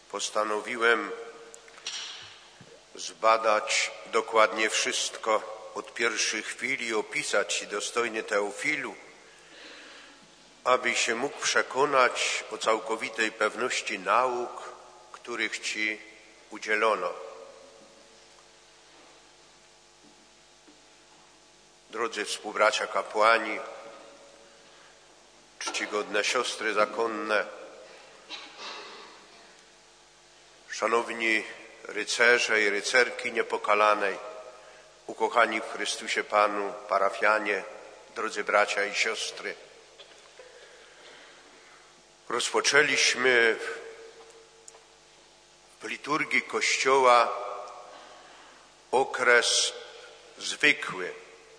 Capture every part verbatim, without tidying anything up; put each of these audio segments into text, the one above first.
postanowiłem zbadać dokładnie wszystko od pierwszych chwil i opisać Ci, dostojny Teofilu, abyś się mógł przekonać o całkowitej pewności nauk, których Ci udzielono. Drodzy współbracia kapłani, czcigodne siostry zakonne, szanowni rycerze i rycerki niepokalanej, ukochani w Chrystusie Panu parafianie, drodzy bracia i siostry. Rozpoczęliśmy w liturgii Kościoła okres zwykły.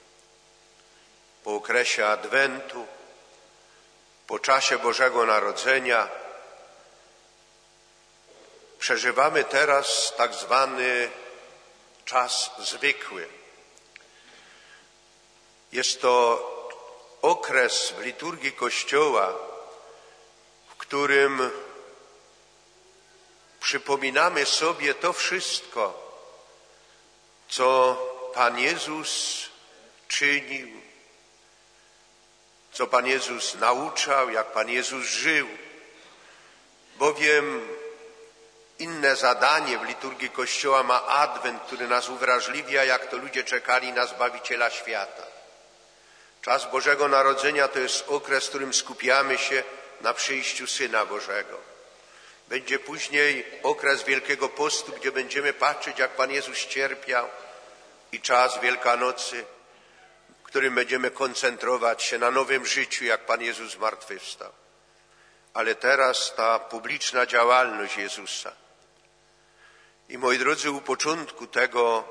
Po okresie Adwentu, po czasie Bożego Narodzenia przeżywamy teraz tak zwany czas zwykły. Jest to okres w liturgii Kościoła, w którym przypominamy sobie to wszystko, co Pan Jezus czynił, co Pan Jezus nauczał, jak Pan Jezus żył, bowiem inne zadanie w liturgii Kościoła ma Adwent, który nas uwrażliwia, jak to ludzie czekali na Zbawiciela świata. Czas Bożego Narodzenia to jest okres, w którym skupiamy się na przyjściu Syna Bożego. Będzie później okres Wielkiego Postu, gdzie będziemy patrzeć, jak Pan Jezus cierpiał, i czas Wielkanocy, w którym będziemy koncentrować się na nowym życiu, jak Pan Jezus zmartwychwstał. Ale teraz ta publiczna działalność Jezusa. I moi drodzy, u początku tego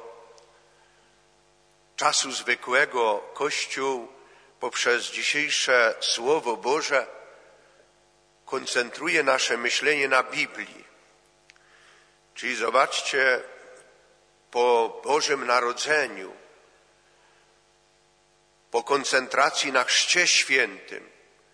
czasu zwykłego Kościół poprzez dzisiejsze Słowo Boże koncentruje nasze myślenie na Biblii. Czyli zobaczcie, po Bożym Narodzeniu, po koncentracji na Chrzcie Świętym,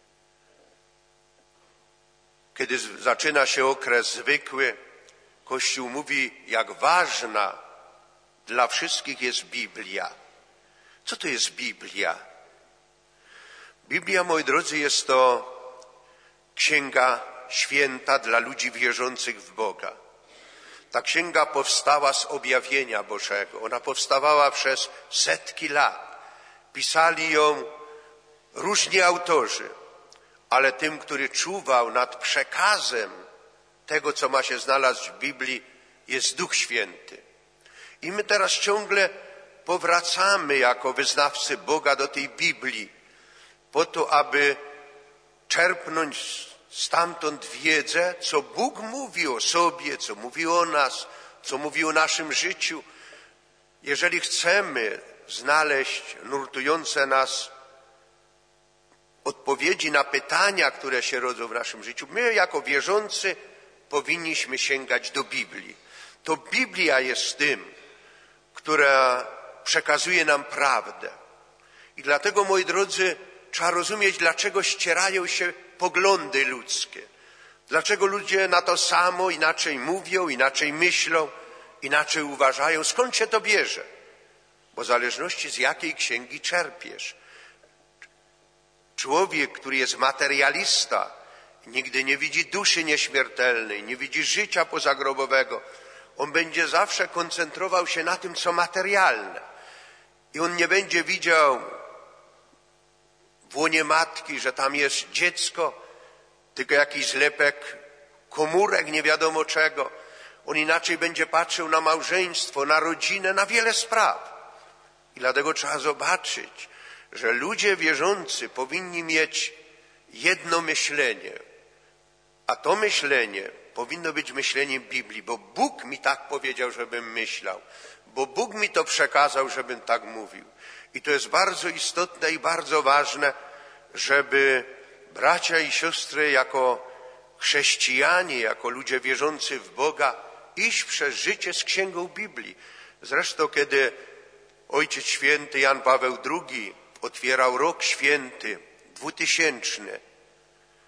kiedy zaczyna się okres zwykły, Kościół mówi, jak ważna dla wszystkich jest Biblia. Co to jest Biblia? Biblia, moi drodzy, jest to księga święta dla ludzi wierzących w Boga. Ta księga powstała z objawienia Bożego. Ona powstawała przez setki lat. Pisali ją różni autorzy, ale tym, który czuwał nad przekazem tego, co ma się znaleźć w Biblii, jest Duch Święty. I my teraz ciągle powracamy jako wyznawcy Boga do tej Biblii, po to, aby czerpnąć stamtąd wiedzę, co Bóg mówi o sobie, co mówi o nas, co mówi o naszym życiu. Jeżeli chcemy znaleźć nurtujące nas odpowiedzi na pytania, które się rodzą w naszym życiu, my jako wierzący powinniśmy sięgać do Biblii. To Biblia jest tym, która przekazuje nam prawdę. I dlatego, moi drodzy, trzeba rozumieć, dlaczego ścierają się poglądy ludzkie. Dlaczego ludzie na to samo inaczej mówią, inaczej myślą, inaczej uważają. Skąd się to bierze? Bo w zależności z jakiej księgi czerpiesz. Człowiek, który jest materialista, nigdy nie widzi duszy nieśmiertelnej, nie widzi życia pozagrobowego. On będzie zawsze koncentrował się na tym, co materialne. I on nie będzie widział w łonie matki, że tam jest dziecko, tylko jakiś zlepek komórek, nie wiadomo czego. On inaczej będzie patrzył na małżeństwo, na rodzinę, na wiele spraw. I dlatego trzeba zobaczyć, że ludzie wierzący powinni mieć jedno myślenie, a to myślenie powinno być myśleniem Biblii, bo Bóg mi tak powiedział, żebym myślał, bo Bóg mi to przekazał, żebym tak mówił. I to jest bardzo istotne i bardzo ważne, żeby bracia i siostry jako chrześcijanie, jako ludzie wierzący w Boga iść przez życie z księgą Biblii. Zresztą, kiedy Ojciec Święty Jan Paweł drugi otwierał rok święty dwutysięczny,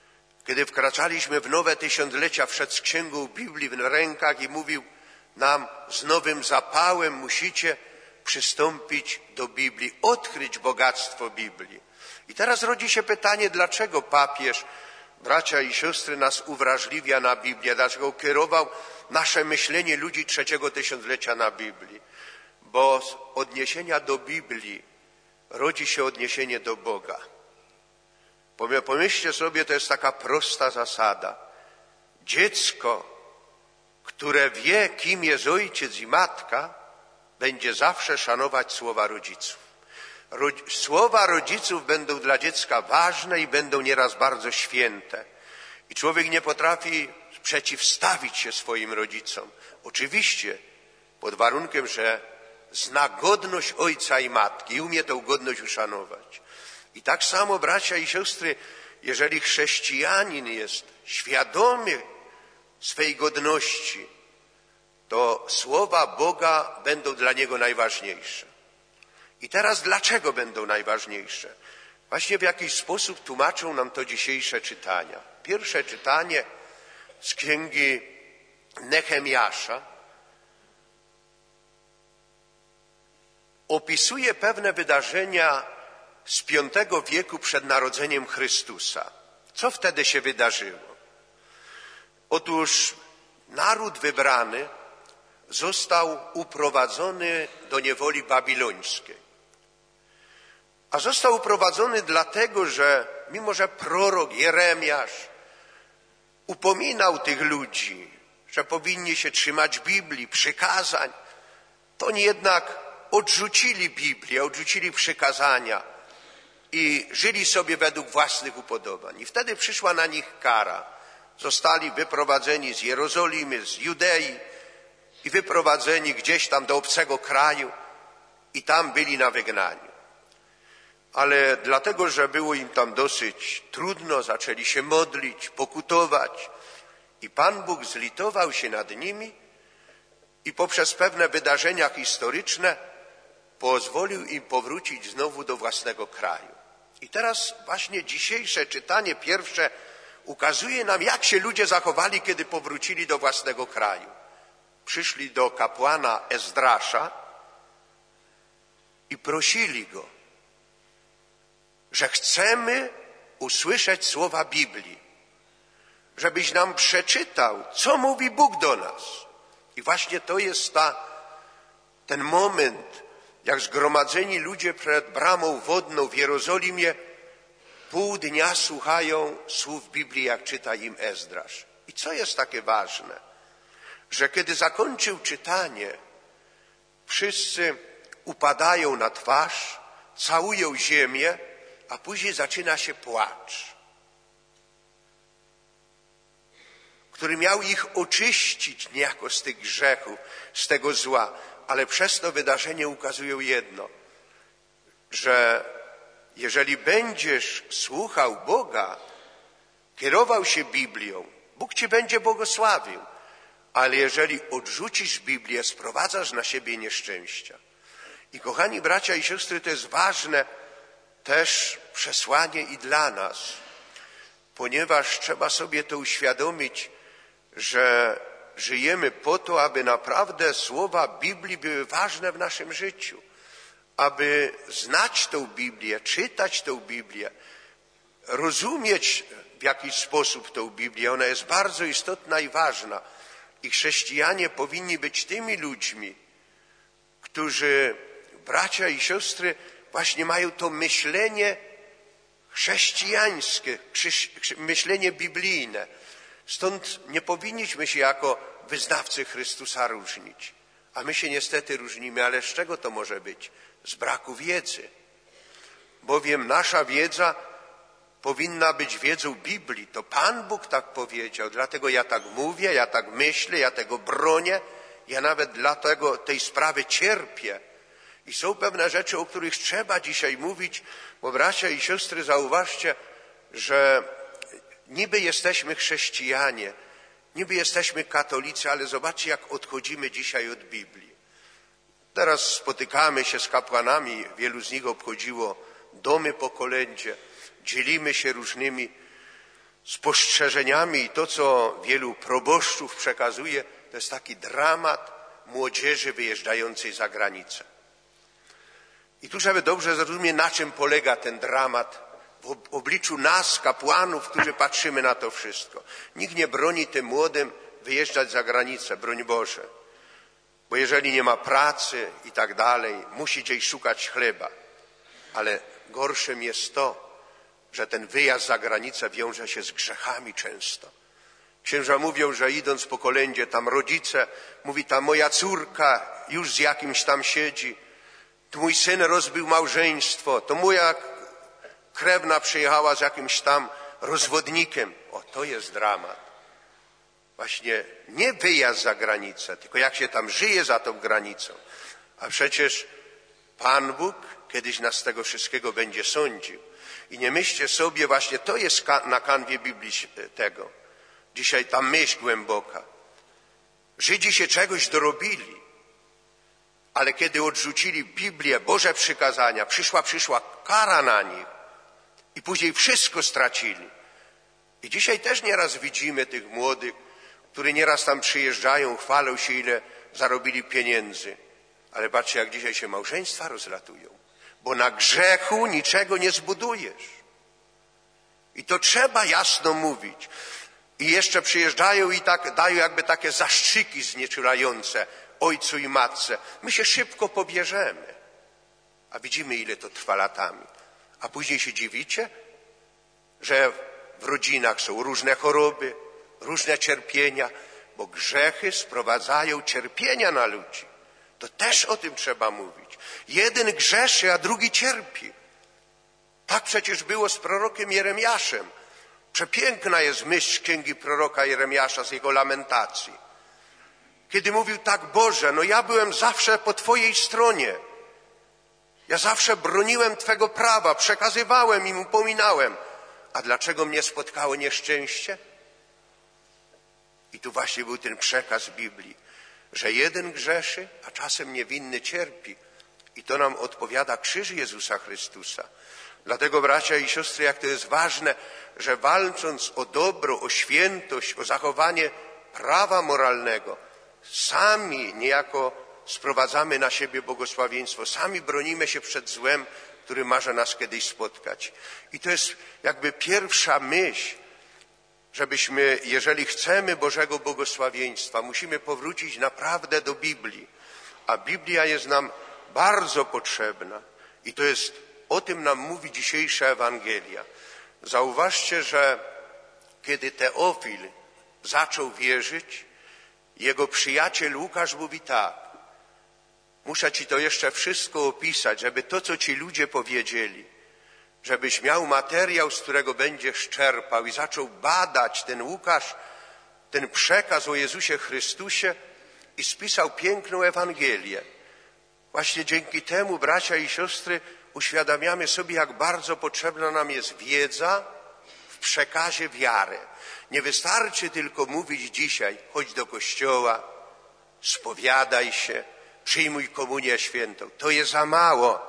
Kiedy wkraczaliśmy w nowe tysiąclecia, wszedł z księgą Biblii w rękach i mówił nam z nowym zapałem: musicie przystąpić do Biblii, odkryć bogactwo Biblii. I teraz rodzi się pytanie, dlaczego papież, bracia i siostry, nas uwrażliwia na Biblię, dlaczego kierował nasze myślenie ludzi trzeciego tysiąclecia na Biblii. Bo z odniesienia do Biblii rodzi się odniesienie do Boga. Pomyślcie sobie, to jest taka prosta zasada. Dziecko, które wie, kim jest ojciec i matka, będzie zawsze szanować słowa rodziców. Słowa rodziców będą dla dziecka ważne i będą nieraz bardzo święte. I człowiek nie potrafi przeciwstawić się swoim rodzicom. Oczywiście pod warunkiem, że zna godność ojca i matki i umie tę godność uszanować. I tak samo, bracia i siostry, jeżeli chrześcijanin jest świadomy swej godności, to słowa Boga będą dla niego najważniejsze. I teraz dlaczego będą najważniejsze? Właśnie w jakiś sposób tłumaczą nam to dzisiejsze czytania. Pierwsze czytanie z księgi Nehemiasza opisuje pewne wydarzenia z piątego wieku przed narodzeniem Chrystusa. Co wtedy się wydarzyło? Otóż naród wybrany został uprowadzony do niewoli babilońskiej. A został uprowadzony dlatego, że mimo że prorok Jeremiasz upominał tych ludzi, że powinni się trzymać Biblii, przykazań, to oni jednak odrzucili Biblię, odrzucili przykazania i żyli sobie według własnych upodobań. I wtedy przyszła na nich kara. Zostali wyprowadzeni z Jerozolimy, z Judei i wyprowadzeni gdzieś tam do obcego kraju i tam byli na wygnaniu. Ale dlatego, że było im tam dosyć trudno, zaczęli się modlić, pokutować i Pan Bóg zlitował się nad nimi i poprzez pewne wydarzenia historyczne pozwolił im powrócić znowu do własnego kraju. I teraz właśnie dzisiejsze czytanie pierwsze ukazuje nam, jak się ludzie zachowali, kiedy powrócili do własnego kraju. Przyszli do kapłana Ezdrasza i prosili go, że chcemy usłyszeć słowa Biblii, żebyś nam przeczytał, co mówi Bóg do nas. I właśnie to jest ta, ten moment, jak zgromadzeni ludzie przed bramą wodną w Jerozolimie pół dnia słuchają słów Biblii, jak czyta im Ezdrasz. I co jest takie ważne? Że kiedy zakończył czytanie, wszyscy upadają na twarz, całują ziemię, a później zaczyna się płacz, który miał ich oczyścić niejako z tych grzechów, z tego zła. Ale przez to wydarzenie ukazują jedno, że jeżeli będziesz słuchał Boga, kierował się Biblią, Bóg ci będzie błogosławił. Ale jeżeli odrzucisz Biblię, sprowadzasz na siebie nieszczęścia. I kochani bracia i siostry, to jest ważne też przesłanie i dla nas, ponieważ trzeba sobie to uświadomić, że żyjemy po to, aby naprawdę słowa Biblii były ważne w naszym życiu, aby znać tę Biblię, czytać tę Biblię, rozumieć w jakiś sposób tę Biblię. Ona jest bardzo istotna i ważna. I chrześcijanie powinni być tymi ludźmi, którzy, bracia i siostry, właśnie mają to myślenie chrześcijańskie, myślenie biblijne. Stąd nie powinniśmy się jako wyznawcy Chrystusa różnić. A my się niestety różnimy, ale z czego to może być? Z braku wiedzy. Bowiem nasza wiedza powinna być wiedzą Biblii. To Pan Bóg tak powiedział, dlatego ja tak mówię, ja tak myślę, ja tego bronię, ja nawet dlatego tej sprawy cierpię. I są pewne rzeczy, o których trzeba dzisiaj mówić, bo bracia i siostry, zauważcie, że niby jesteśmy chrześcijanie, niby jesteśmy katolicy, ale zobaczcie, jak odchodzimy dzisiaj od Biblii. Teraz spotykamy się z kapłanami, wielu z nich obchodziło domy po kolędzie, dzielimy się różnymi spostrzeżeniami i to, co wielu proboszczów przekazuje, to jest taki dramat młodzieży wyjeżdżającej za granicę. I tu trzeba dobrze zrozumieć, na czym polega ten dramat w obliczu nas, kapłanów, którzy patrzymy na to wszystko. Nikt nie broni tym młodym wyjeżdżać za granicę, broń Boże. Bo jeżeli nie ma pracy i tak dalej, musi gdzieś szukać chleba. Ale gorszym jest to, że ten wyjazd za granicę wiąże się z grzechami często. Księża mówią, że idąc po kolędzie, tam rodzice, mówi, ta moja córka już z jakimś tam siedzi, tu mój syn rozbił małżeństwo, to moja krewna przyjechała z jakimś tam rozwodnikiem. O, to jest dramat. Właśnie nie wyjazd za granicę, tylko jak się tam żyje za tą granicą. A przecież Pan Bóg kiedyś nas z tego wszystkiego będzie sądził. I nie myślcie sobie, właśnie to jest na kanwie Biblii tego. Dzisiaj ta myśl głęboka. Żydzi się czegoś dorobili, ale kiedy odrzucili Biblię, Boże przykazania, przyszła, przyszła kara na nich i później wszystko stracili. I dzisiaj też nieraz widzimy tych młodych, którzy nieraz tam przyjeżdżają, chwalą się, ile zarobili pieniędzy. Ale patrzcie, jak dzisiaj się małżeństwa rozlatują. Bo na grzechu niczego nie zbudujesz. I to trzeba jasno mówić. I jeszcze przyjeżdżają i tak dają jakby takie zastrzyki znieczulające ojcu i matce. My się szybko pobierzemy. A widzimy, ile to trwa latami. A później się dziwicie, że w rodzinach są różne choroby, różne cierpienia, bo grzechy sprowadzają cierpienia na ludzi. To też o tym trzeba mówić. Jeden grzeszy, a drugi cierpi. Tak przecież było z prorokiem Jeremiaszem. Przepiękna jest myśl księgi proroka Jeremiasza z jego lamentacji. Kiedy mówił tak, Boże, no ja byłem zawsze po Twojej stronie. Ja zawsze broniłem Twego prawa, przekazywałem im, upominałem. A dlaczego mnie spotkało nieszczęście? I tu właśnie był ten przekaz Biblii, że jeden grzeszy, a czasem niewinny cierpi. I to nam odpowiada krzyż Jezusa Chrystusa. Dlatego, bracia i siostry, jak to jest ważne, że walcząc o dobro, o świętość, o zachowanie prawa moralnego, sami niejako sprowadzamy na siebie błogosławieństwo, sami bronimy się przed złem, który może nas kiedyś spotkać. I to jest jakby pierwsza myśl, żebyśmy, jeżeli chcemy Bożego błogosławieństwa, musimy powrócić naprawdę do Biblii. A Biblia jest nam bardzo potrzebna. I to jest, o tym nam mówi dzisiejsza Ewangelia. Zauważcie, że kiedy Teofil zaczął wierzyć, jego przyjaciel Łukasz mówi tak: muszę ci to jeszcze wszystko opisać, żeby to, co ci ludzie powiedzieli, żebyś miał materiał, z którego będziesz czerpał. I zaczął badać ten Łukasz, ten przekaz o Jezusie Chrystusie i spisał piękną Ewangelię. Właśnie dzięki temu, bracia i siostry, uświadamiamy sobie, jak bardzo potrzebna nam jest wiedza w przekazie wiary. Nie wystarczy tylko mówić dzisiaj: chodź do kościoła, spowiadaj się, przyjmuj komunię świętą. To jest za mało.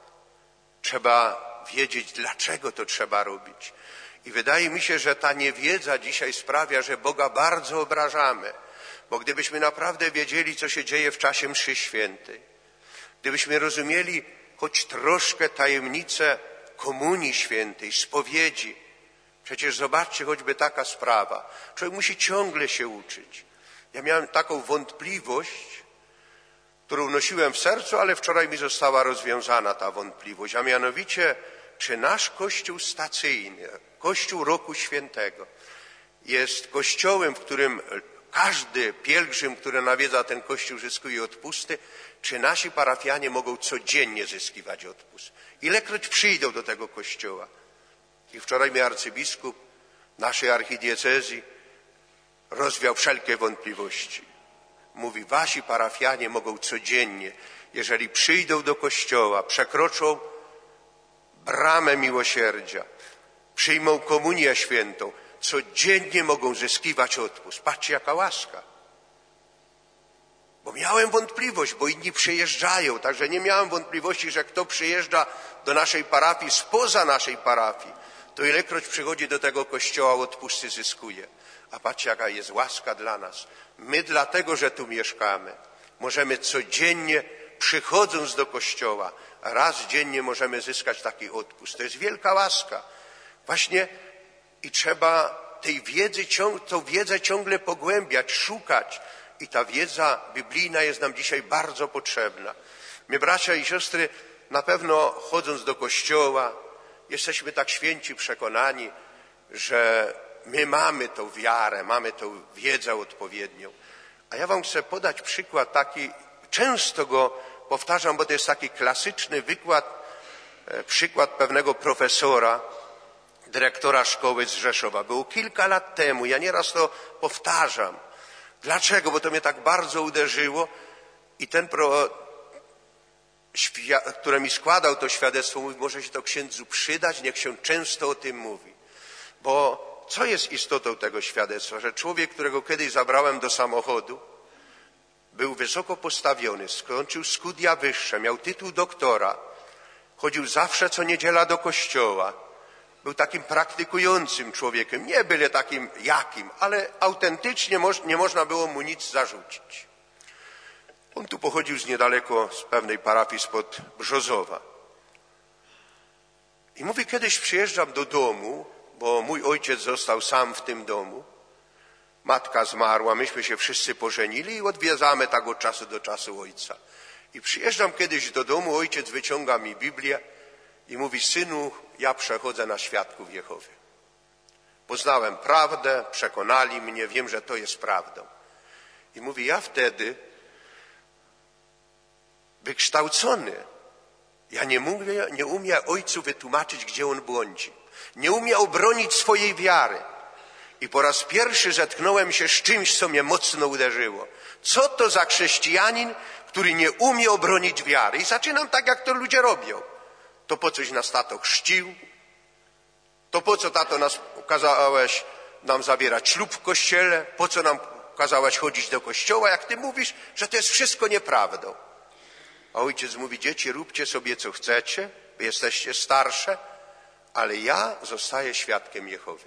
Trzeba wiedzieć, dlaczego to trzeba robić. I wydaje mi się, że ta niewiedza dzisiaj sprawia, że Boga bardzo obrażamy. Bo gdybyśmy naprawdę wiedzieli, co się dzieje w czasie mszy świętej, gdybyśmy rozumieli choć troszkę tajemnicę komunii świętej, spowiedzi. Przecież zobaczcie, choćby taka sprawa. Człowiek musi ciągle się uczyć. Ja miałem taką wątpliwość, którą nosiłem w sercu, ale wczoraj mi została rozwiązana ta wątpliwość, a mianowicie, czy nasz Kościół stacyjny, Kościół Roku Świętego jest kościołem, w którym każdy pielgrzym, który nawiedza ten kościół, zyskuje odpusty, czy nasi parafianie mogą codziennie zyskiwać odpust? Ilekroć przyjdą do tego kościoła. I wczoraj mi arcybiskup naszej archidiecezji rozwiał wszelkie wątpliwości. Mówi, wasi parafianie mogą codziennie, jeżeli przyjdą do kościoła, przekroczą bramę miłosierdzia, przyjmą komunię świętą, codziennie mogą zyskiwać odpust. Patrzcie, jaka łaska. Bo miałem wątpliwość, bo inni przyjeżdżają, także nie miałem wątpliwości, że kto przyjeżdża do naszej parafii spoza naszej parafii, to ilekroć przychodzi do tego kościoła, odpusty zyskuje. A patrzcie, jaka jest łaska dla nas. My dlatego, że tu mieszkamy, możemy codziennie, przychodząc do kościoła, raz dziennie możemy zyskać taki odpust. To jest wielka łaska. Właśnie i trzeba tej wiedzy, tą wiedzę ciągle pogłębiać, szukać. I ta wiedza biblijna jest nam dzisiaj bardzo potrzebna. My, bracia i siostry, na pewno chodząc do kościoła, jesteśmy tak święci przekonani, że my mamy tą wiarę, mamy tą wiedzę odpowiednią. A ja wam chcę podać przykład taki, często go powtarzam, bo to jest taki klasyczny wykład, przykład pewnego profesora, dyrektora szkoły z Rzeszowa. Było kilka lat temu, ja nieraz to powtarzam. Dlaczego? Bo to mnie tak bardzo uderzyło i ten, pro, który mi składał to świadectwo, mówi, może się to księdzu przydać, niech się często o tym mówi. Bo co jest istotą tego świadectwa? Że człowiek, którego kiedyś zabrałem do samochodu, był wysoko postawiony, skończył studia wyższe, miał tytuł doktora, chodził zawsze co niedziela do kościoła, był takim praktykującym człowiekiem, nie byle takim jakim, ale autentycznie nie można było mu nic zarzucić. On tu pochodził z niedaleko, z pewnej parafii spod Brzozowa. I mówi, kiedyś przyjeżdżam do domu, bo mój ojciec został sam w tym domu. Matka zmarła, myśmy się wszyscy pożenili i odwiedzamy tak od czasu do czasu ojca. I przyjeżdżam kiedyś do domu, ojciec wyciąga mi Biblię i mówi, synu, ja przechodzę na świadków Jehowy. Poznałem prawdę, przekonali mnie, wiem, że to jest prawdą. I mówi, ja wtedy wykształcony, ja nie, mówię, nie umiem ojcu wytłumaczyć, gdzie on błądzi. Nie umie obronić swojej wiary. I po raz pierwszy zetknąłem się z czymś, co mnie mocno uderzyło. Co to za chrześcijanin, który nie umie obronić wiary? I zaczynam tak, jak to ludzie robią. To po coś nas tato chrzcił? To po co, tato, nas kazałeś nam zabierać ślub w kościele? Po co nam kazałeś chodzić do kościoła? Jak ty mówisz, że to jest wszystko nieprawdą. A ojciec mówi, dzieci, róbcie sobie co chcecie, wy jesteście starsze, ale ja zostaję świadkiem Jehowy.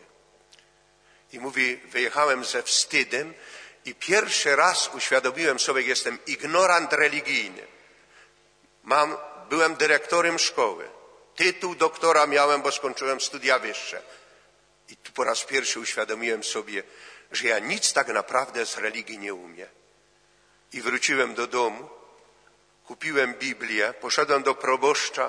I mówi, wyjechałem ze wstydem i pierwszy raz uświadomiłem sobie, że jestem ignorant religijny. Mam, byłem dyrektorem szkoły. Tytuł doktora miałem, bo skończyłem studia wyższe. I tu po raz pierwszy uświadomiłem sobie, że ja nic tak naprawdę z religii nie umiem. I wróciłem do domu, kupiłem Biblię, poszedłem do proboszcza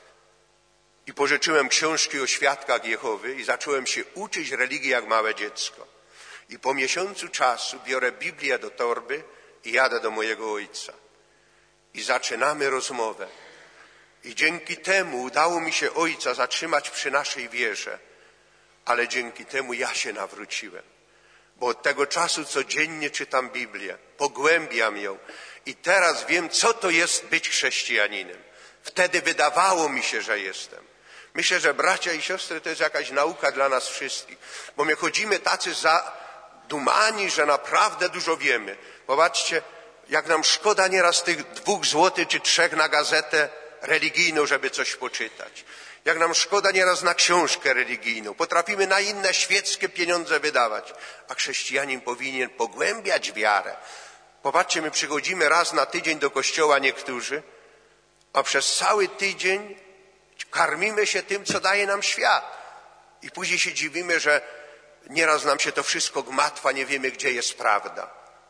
i pożyczyłem książki o świadkach Jehowy i zacząłem się uczyć religii jak małe dziecko. I po miesiącu czasu biorę Biblię do torby i jadę do mojego ojca. I zaczynamy rozmowę. I dzięki temu udało mi się ojca zatrzymać przy naszej wierze, ale dzięki temu ja się nawróciłem. Bo od tego czasu codziennie czytam Biblię, pogłębiam ją i teraz wiem, co to jest być chrześcijaninem. Wtedy wydawało mi się, że jestem. Myślę, że bracia i siostry, to jest jakaś nauka dla nas wszystkich, bo my chodzimy tacy zadumani, że naprawdę dużo wiemy. Popatrzcie, jak nam szkoda nieraz tych dwóch złotych czy trzech na gazetę religijną, żeby coś poczytać. Jak nam szkoda nieraz na książkę religijną. Potrafimy na inne świeckie pieniądze wydawać, a chrześcijanin powinien pogłębiać wiarę. Popatrzcie, my przychodzimy raz na tydzień do kościoła niektórzy, a przez cały tydzień karmimy się tym, co daje nam świat. I później się dziwimy, że nieraz nam się to wszystko gmatwa, nie wiemy, gdzie jest prawda.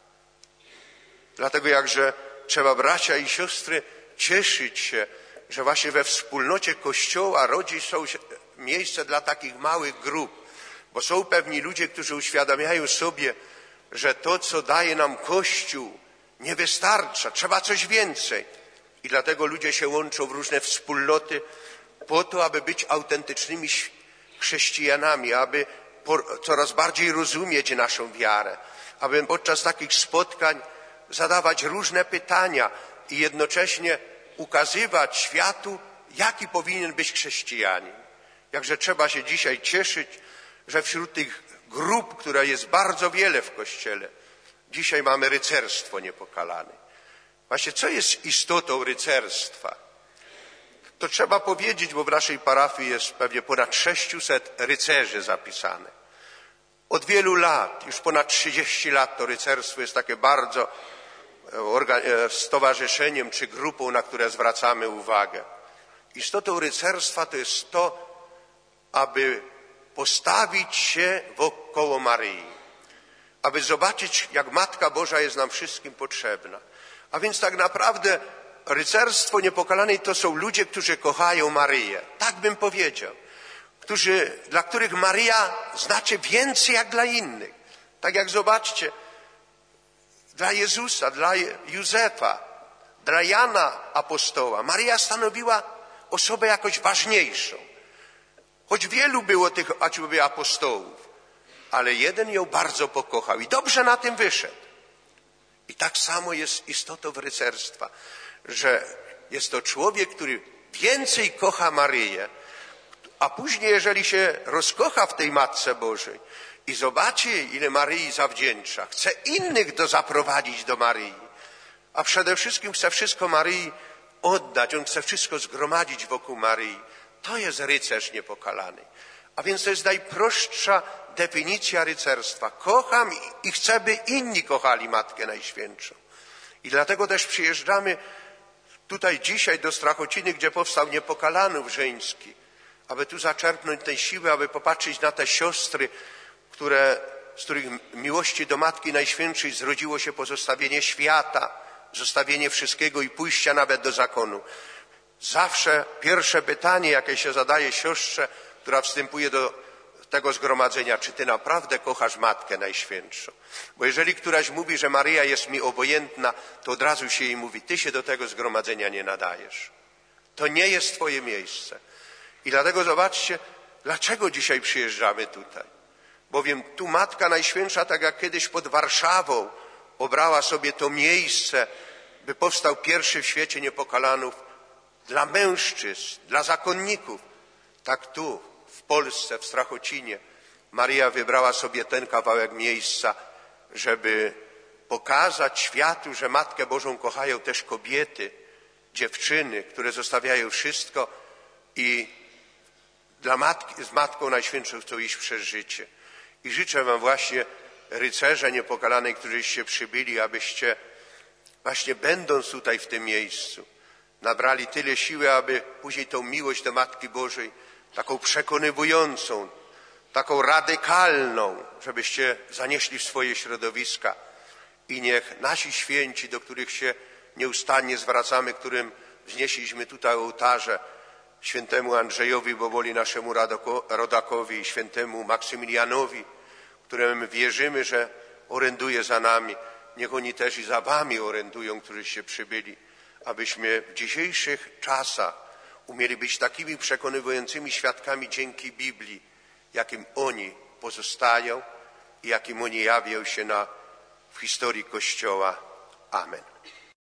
Dlatego jakże trzeba, bracia i siostry, cieszyć się, że właśnie we wspólnocie Kościoła rodzi się miejsce dla takich małych grup, bo są pewni ludzie, którzy uświadamiają sobie, że to, co daje nam Kościół, nie wystarcza, trzeba coś więcej. I dlatego ludzie się łączą w różne wspólnoty po to, aby być autentycznymi chrześcijanami, aby coraz bardziej rozumieć naszą wiarę, aby podczas takich spotkań zadawać różne pytania i jednocześnie ukazywać światu, jaki powinien być chrześcijanin. Jakże trzeba się dzisiaj cieszyć, że wśród tych grup, które jest bardzo wiele w Kościele, dzisiaj mamy rycerstwo niepokalane. Właśnie co jest istotą rycerstwa? To trzeba powiedzieć, bo w naszej parafii jest pewnie ponad sześciuset rycerzy zapisane. Od wielu lat, już ponad trzydzieści lat, to rycerstwo jest takie bardzo stowarzyszeniem czy grupą, na które zwracamy uwagę. Istotą rycerstwa to jest to, aby postawić się wokoło Maryi, aby zobaczyć, jak Matka Boża jest nam wszystkim potrzebna. A więc tak naprawdę rycerstwo Niepokalanej to są ludzie, którzy kochają Maryję. Tak bym powiedział. Którzy, dla których Maryja znaczy więcej jak dla innych. Tak jak zobaczcie, dla Jezusa, dla Józefa, dla Jana Apostoła. Maryja stanowiła osobę jakoś ważniejszą. Choć wielu było tych choćby apostołów, ale jeden ją bardzo pokochał i dobrze na tym wyszedł. I tak samo jest istotą rycerstwa, że jest to człowiek, który więcej kocha Maryję, a później, jeżeli się rozkocha w tej Matce Bożej i zobaczy, ile Maryi zawdzięcza, chce innych do zaprowadzić do Maryi, a przede wszystkim chce wszystko Maryi oddać, on chce wszystko zgromadzić wokół Maryi. To jest rycerz niepokalany. A więc to jest najprostsza definicja rycerstwa. Kocham i chcę, by inni kochali Matkę Najświętszą. I dlatego też przyjeżdżamy tutaj dzisiaj do Strachociny, gdzie powstał Niepokalanów żeński, aby tu zaczerpnąć tej siły, aby popatrzeć na te siostry, które, z których miłości do Matki Najświętszej zrodziło się pozostawienie świata, zostawienie wszystkiego i pójścia nawet do zakonu. Zawsze pierwsze pytanie, jakie się zadaje siostrze, która wstępuje do tego zgromadzenia, czy ty naprawdę kochasz Matkę Najświętszą? Bo jeżeli któraś mówi, że Maryja jest mi obojętna, to od razu się jej mówi, ty się do tego zgromadzenia nie nadajesz. To nie jest twoje miejsce. I dlatego zobaczcie, dlaczego dzisiaj przyjeżdżamy tutaj. Bowiem tu Matka Najświętsza, tak jak kiedyś pod Warszawą, obrała sobie to miejsce, by powstał pierwszy w świecie Niepokalanów dla mężczyzn, dla zakonników. Tak tu, w Polsce, w Strachocinie, Maryja wybrała sobie ten kawałek miejsca, żeby pokazać światu, że Matkę Bożą kochają też kobiety, dziewczyny, które zostawiają wszystko i dla matki, z Matką Najświętszą chcą iść przez życie. I życzę wam właśnie, rycerze Niepokalanej, którzyście przybyli, abyście właśnie będąc tutaj w tym miejscu, nabrali tyle siły, aby później tą miłość do Matki Bożej, taką przekonywującą, taką radykalną, żebyście zanieśli w swoje środowiska. I niech nasi święci, do których się nieustannie zwracamy, którym wznieśliśmy tutaj ołtarze, świętemu Andrzejowi Boboli, naszemu rodakowi, i świętemu Maksymilianowi, którym wierzymy, że oręduje za nami, niech oni też i za wami orędują, którzyście przybyli, abyśmy w dzisiejszych czasach umieli być takimi przekonywującymi świadkami dzięki Biblii, jakim oni pozostają i jakim oni jawią się na, w historii Kościoła. Amen.